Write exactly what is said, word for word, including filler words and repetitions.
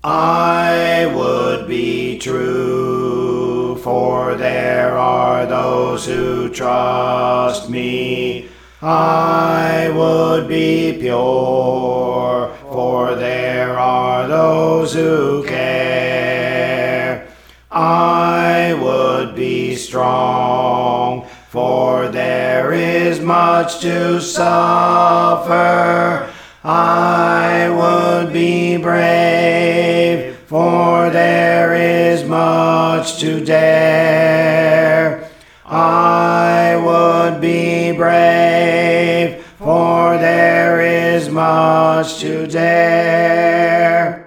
I would be true, for there are those who trust me. I would be pure, for there are those who care. I would be strong, for there is much to suffer. I would be brave, for there is much to dare. I would be brave, for there is much to dare.